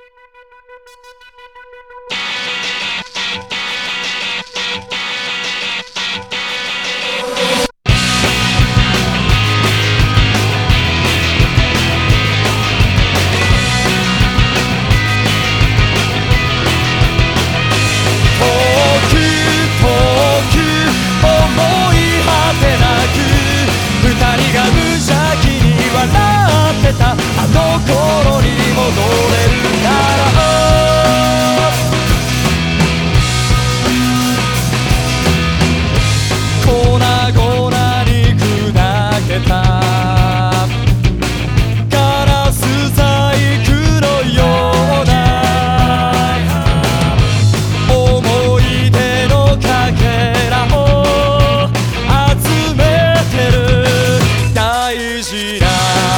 あの頃に戻れるなら粉々に砕けたガラス細工のような思い出のかけらを集めてる大事な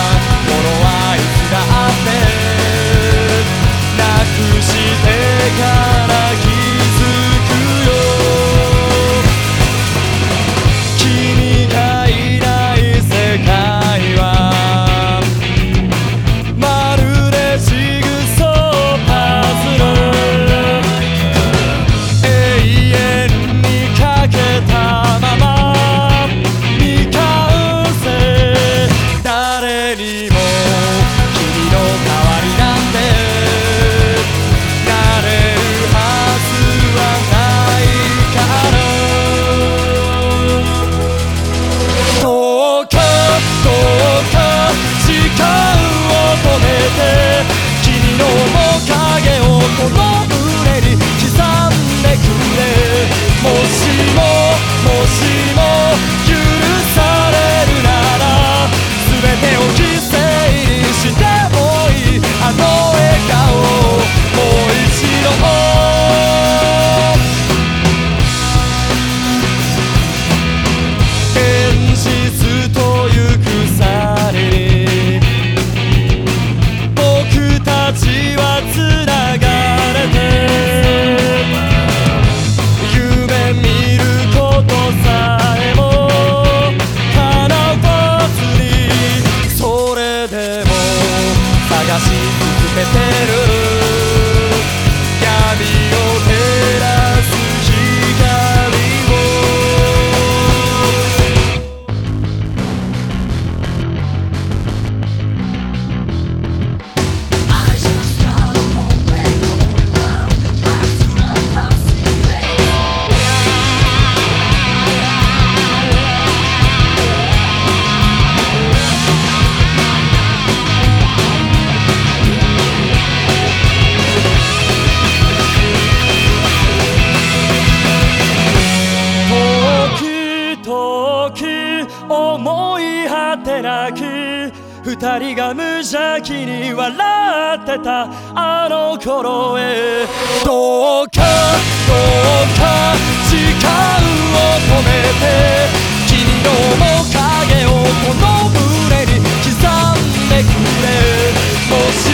から気づくよ君がいない世界はまるでジグソーパズル永遠にかけたまま未完成誰にも君の代わりなんて君の面影をこの胸に刻んでくれもしも許されるなら全てを犠牲にしてもいいあの笑顔をもう一度現実という鎖に血はつながれて夢見ることさえも叶わずにそれでも探し続けてる闇を照らす光を思い果てなく二人が無邪気に笑ってたあの頃へどうか時間を止めて君の面影をこの胸に刻んでくれもし